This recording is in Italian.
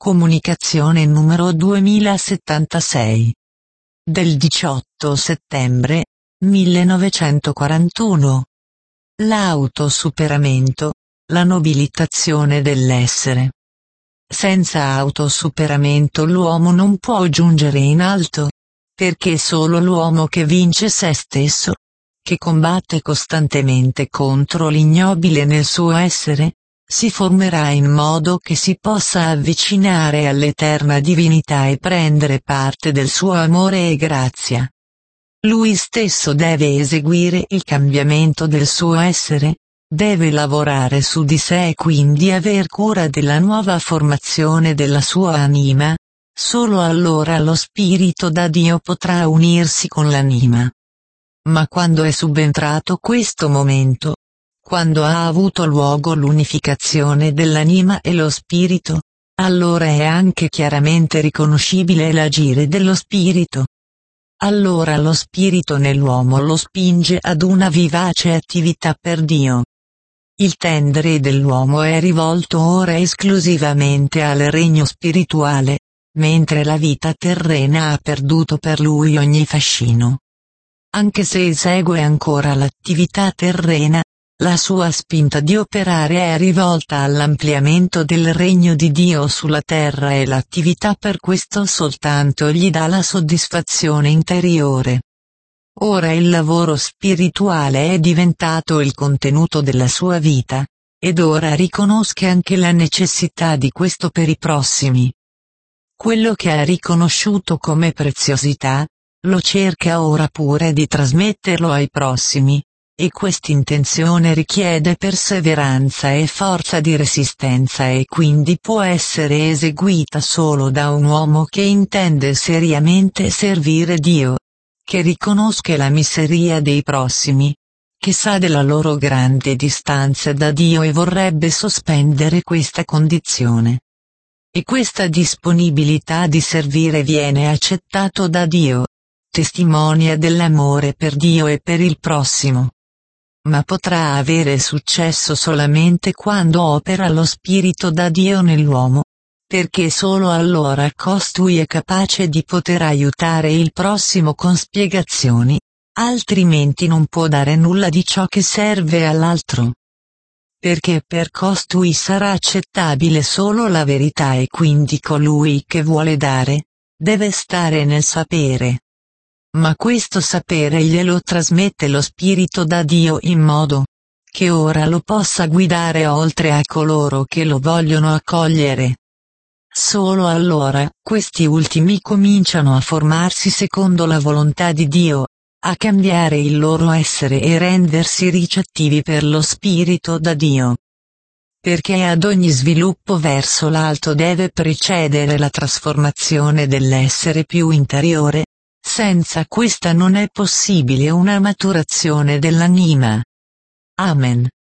Comunicazione numero 2076. Del 18 settembre 1941. L'autosuperamento, la nobilitazione dell'essere. Senza autosuperamento l'uomo non può giungere in alto, perché solo l'uomo che vince se stesso, che combatte costantemente contro l'ignobile nel suo essere, si formerà in modo che si possa avvicinare all'eterna divinità e prendere parte del suo amore e grazia. Lui stesso deve eseguire il cambiamento del suo essere, deve lavorare su di sé e quindi aver cura della nuova formazione della sua anima. Solo allora lo spirito da Dio potrà unirsi con l'anima. Ma quando è subentrato questo momento, quando ha avuto luogo l'unificazione dell'anima e lo spirito, allora è anche chiaramente riconoscibile l'agire dello spirito. Allora lo spirito nell'uomo lo spinge ad una vivace attività per Dio. Il tendere dell'uomo è rivolto ora esclusivamente al regno spirituale, mentre la vita terrena ha perduto per lui ogni fascino. Anche se esegue ancora l'attività terrena, la sua spinta di operare è rivolta all'ampliamento del regno di Dio sulla terra e l'attività per questo soltanto gli dà la soddisfazione interiore. Ora il lavoro spirituale è diventato il contenuto della sua vita, ed ora riconosca anche la necessità di questo per i prossimi. Quello che ha riconosciuto come preziosità, lo cerca ora pure di trasmetterlo ai prossimi. E quest'intenzione richiede perseveranza e forza di resistenza e quindi può essere eseguita solo da un uomo che intende seriamente servire Dio, che riconosca la miseria dei prossimi, che sa della loro grande distanza da Dio e vorrebbe sospendere questa condizione. E questa disponibilità di servire viene accettato da Dio, testimonia dell'amore per Dio e per il prossimo. Ma potrà avere successo solamente quando opera lo Spirito da Dio nell'uomo, perché solo allora costui è capace di poter aiutare il prossimo con spiegazioni, altrimenti non può dare nulla di ciò che serve all'altro. Perché per costui sarà accettabile solo la verità e quindi colui che vuole dare, deve stare nel sapere. Ma questo sapere glielo trasmette lo Spirito da Dio in modo che ora lo possa guidare oltre a coloro che lo vogliono accogliere. Solo allora questi ultimi cominciano a formarsi secondo la volontà di Dio, a cambiare il loro essere e rendersi ricettivi per lo Spirito da Dio. Perché ad ogni sviluppo verso l'alto deve precedere la trasformazione dell'essere più interiore. Senza questa non è possibile una maturazione dell'anima. Amen.